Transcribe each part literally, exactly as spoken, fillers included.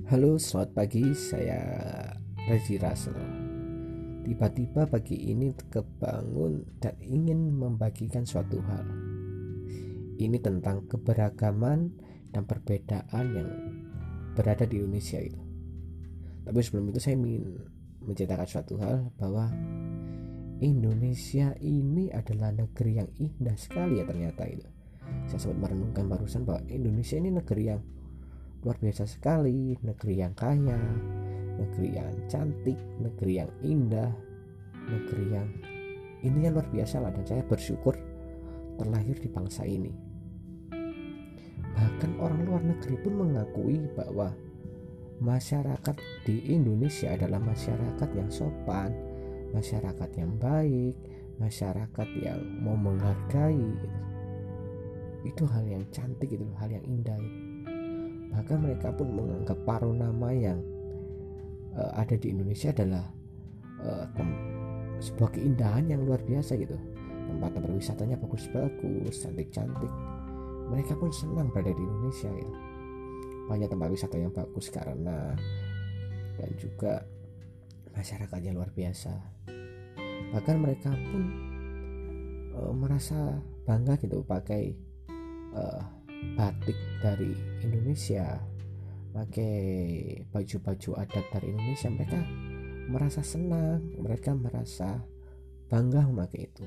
Halo, selamat pagi. Saya Rezi Russell. Tiba-tiba pagi ini kebangun dan ingin membagikan suatu hal. Ini tentang keberagaman dan perbedaan yang berada di Indonesia itu. Tapi sebelum itu saya ingin menceritakan suatu hal bahwa Indonesia ini adalah negeri yang indah sekali ya ternyata itu. Saya sempat merenungkan barusan bahwa Indonesia ini negeri yang luar biasa sekali, negeri yang kaya, negeri yang cantik, negeri yang indah, negeri yang intinya luar biasa lah, dan saya bersyukur terlahir di bangsa ini. Bahkan orang luar negeri pun mengakui bahwa masyarakat di Indonesia adalah masyarakat yang sopan, masyarakat yang baik, masyarakat yang mau menghargai gitu. Itu hal yang cantik, itu hal yang indah itu. Bahkan mereka pun menganggap paruh nama yang uh, ada di Indonesia adalah uh, tem- sebuah keindahan yang luar biasa gitu. Tempat-tempat wisatanya bagus-bagus, cantik-cantik. Mereka pun senang berada di Indonesia gitu. Banyak tempat wisata yang bagus karena dan juga masyarakatnya luar biasa. Bahkan mereka pun uh, merasa bangga gitu pakai uh, batik dari Indonesia, pakai baju-baju adat dari Indonesia. Mereka merasa senang, mereka merasa bangga memakai itu.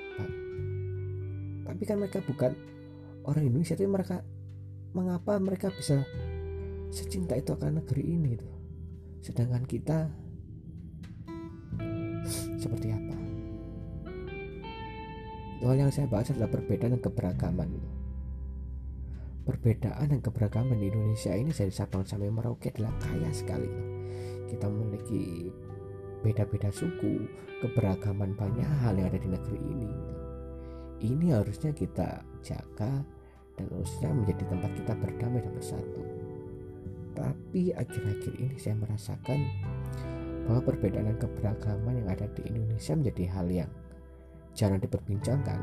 Tapi kan mereka bukan orang Indonesia, tapi mereka mengapa mereka bisa secinta itu akan negeri ini itu, sedangkan kita seperti apa? Hal yang saya bahas adalah perbedaan dan keberagaman itu. Perbedaan dan keberagaman di Indonesia ini dari Sabang sampai Merauke adalah kaya sekali. Kita memiliki beda-beda suku, keberagaman banyak hal yang ada di negeri ini. Ini harusnya kita jaga dan harusnya menjadi tempat kita berdamai dan bersatu. Tapi akhir-akhir ini saya merasakan bahwa perbedaan dan keberagaman yang ada di Indonesia menjadi hal yang jarang diperbincangkan,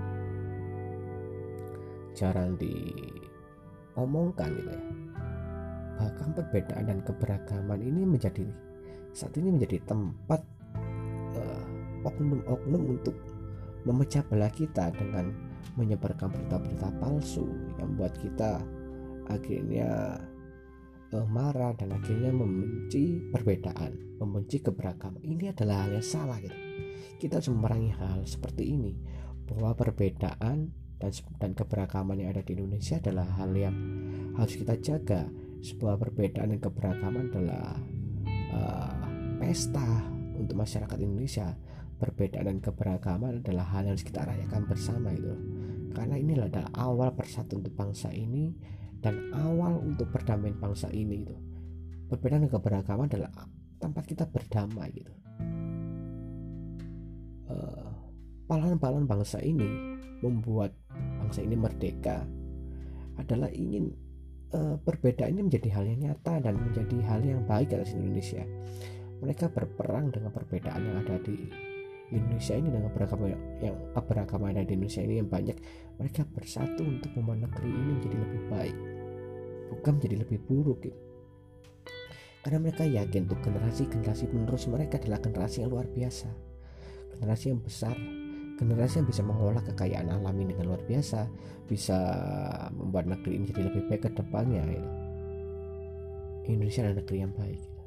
jarang di omongkan gitu ya. Bahkan perbedaan dan keberagaman ini menjadi saat ini menjadi tempat uh, oknum-oknum untuk memecah belah kita dengan menyebarkan berita-berita palsu yang membuat kita akhirnya uh, marah dan akhirnya membenci perbedaan, membenci keberagaman. Ini adalah hal yang salah gitu. Kita harus memerangi hal seperti ini, bahwa perbedaan dan, dan keberagaman yang ada di Indonesia adalah hal yang harus kita jaga. Sebuah perbedaan dan keberagaman adalah uh, pesta untuk masyarakat Indonesia. Perbedaan dan keberagaman adalah hal yang harus kita rayakan bersama itu. Karena inilah adalah awal persatuan untuk bangsa ini dan awal untuk perdamaian bangsa ini itu. Perbedaan dan keberagaman adalah tempat kita berdamai gitu. Uh, pahlawan-pahlawan bangsa ini membuat bangsa ini merdeka adalah ingin uh, perbedaan ini menjadi hal yang nyata dan menjadi hal yang baik atas Indonesia. Mereka berperang dengan perbedaan yang ada di Indonesia ini, dengan beragam yang keberagaman yang ada di Indonesia ini yang banyak. Mereka bersatu untuk membuat negeri ini menjadi lebih baik, bukan menjadi lebih buruk gitu. Karena mereka yakin untuk generasi-generasi penerus mereka adalah generasi yang luar biasa, generasi yang besar, generasi yang bisa mengolah kekayaan alami dengan luar biasa, bisa membuat negeri ini jadi lebih baik ke depannya gitu. Indonesia adalah negeri yang baik gitu.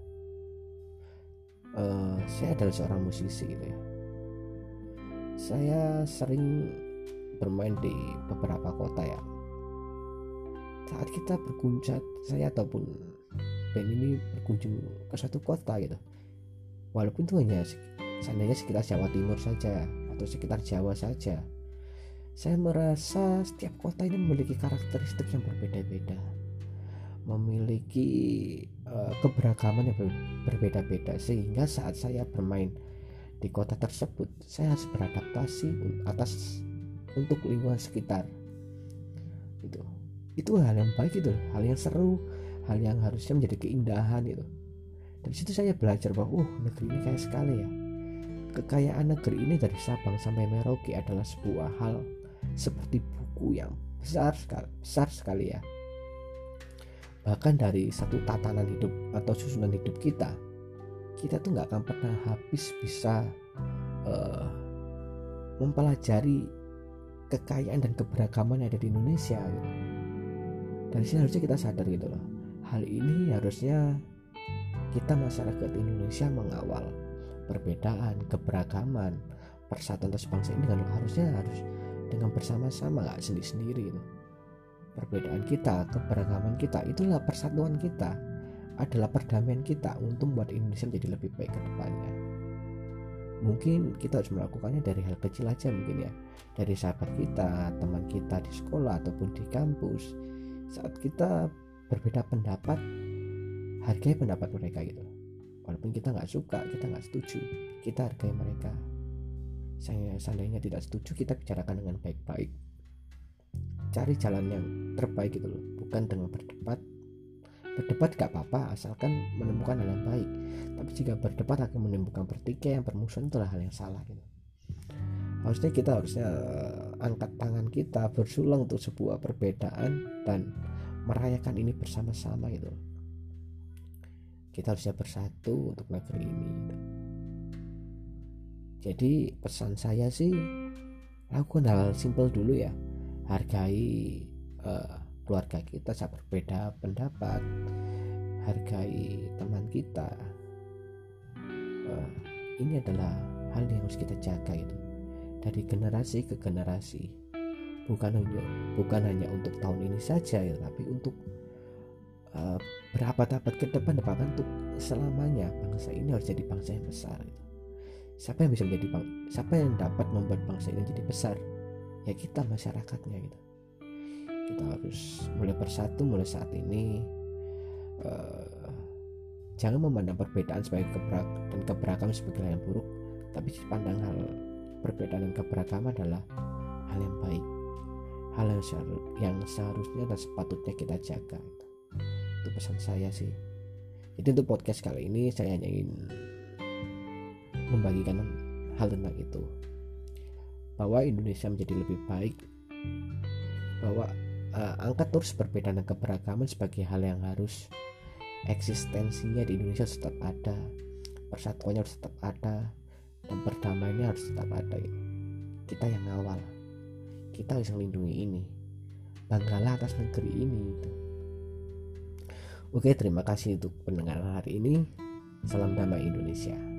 uh, Saya adalah seorang musisi gitu ya. Saya sering bermain di beberapa kota ya. Saat kita berkunjung, saya ataupun band ini berkunjung ke suatu kota gitu, walaupun itu hanya seandainya sekitar Jawa Timur saja atau sekitar Jawa saja, saya merasa setiap kota ini memiliki karakteristik yang berbeda-beda, memiliki uh, keberagaman yang ber- berbeda-beda, sehingga saat saya bermain di kota tersebut saya harus beradaptasi atas untuk lingkungan sekitar. Itu itu hal yang baik, itu hal yang seru, hal yang harusnya menjadi keindahan itu. Dari situ saya belajar bahwa uh negeri ini kaya sekali ya. Kekayaan negeri ini dari Sabang sampai Merauke adalah sebuah hal seperti buku yang besar sekali, besar sekali ya. bahkan dari satu tatanan hidup atau susunan hidup kita, kita tuh nggak akan pernah habis bisa uh, mempelajari kekayaan dan keberagaman yang ada di Indonesia gitu. Dari sini harusnya kita sadar gitu loh, hal ini harusnya kita masyarakat Indonesia mengawal perbedaan, keberagaman, persatuan atas bangsa ini dengan harusnya harus dengan bersama-sama, nggak sendiri-sendiri gitu. Perbedaan kita, keberagaman kita, itulah persatuan kita, adalah perdamaian kita untuk membuat Indonesia menjadi lebih baik ke depannya. Mungkin kita harus melakukannya dari hal kecil aja mungkin ya, dari sahabat kita, teman kita di sekolah ataupun di kampus. Saat kita berbeda pendapat, hargai pendapat mereka gitu. Walaupun kita nggak suka, kita nggak setuju, kita hargai mereka. Saya seandainya tidak setuju, kita bicarakan dengan baik-baik, cari jalan yang terbaik gitu loh, bukan dengan berdebat. Berdebat gak apa-apa asalkan menemukan hal yang baik, tapi jika berdebat akan menimbulkan pertikaian, permusuhan, itulah hal yang salah gitu. Harusnya kita harusnya angkat tangan kita, bersulang untuk sebuah perbedaan dan merayakan ini bersama-sama gitu. Kita harusnya bersatu untuk negeri ini gitu. Jadi pesan saya sih, lakukan hal simpel dulu ya, hargai uh, keluarga kita saat berbeda pendapat, hargai teman kita. Uh, ini adalah hal yang harus kita jaga itu dari generasi ke generasi, bukan hanya bukan hanya untuk tahun ini saja ya, tapi untuk uh, berabad-abad ke depan, bahkan untuk selamanya. Bangsa ini harus jadi bangsa yang besar gitu. Siapa yang bisa menjadi bang, siapa yang dapat membuat bangsa ini jadi besar? Ya kita, masyarakatnya gitu. Kita harus mulai bersatu mulai saat ini. Uh, jangan memandang perbedaan sebagai keberag- dan keberagaman sebagai hal yang buruk, tapi pandang hal perbedaan dan keberagaman adalah hal yang baik, hal yang, seharus, yang seharusnya dan sepatutnya kita jaga. Itu pesan saya sih. Jadi untuk podcast kali ini saya hanya ingin membagikan hal tentang itu, bahwa Indonesia menjadi lebih baik, bahwa uh, angkat terus perbedaan dan keberagaman sebagai hal yang harus eksistensinya di Indonesia tetap ada, persatuannya harus tetap ada, dan perdamaiannya harus tetap ada. Kita yang ngawal, kita harus melindungi ini, banggalah atas negeri ini gitu. Oke, terima kasih untuk pendengaran hari ini. Salam damai Indonesia.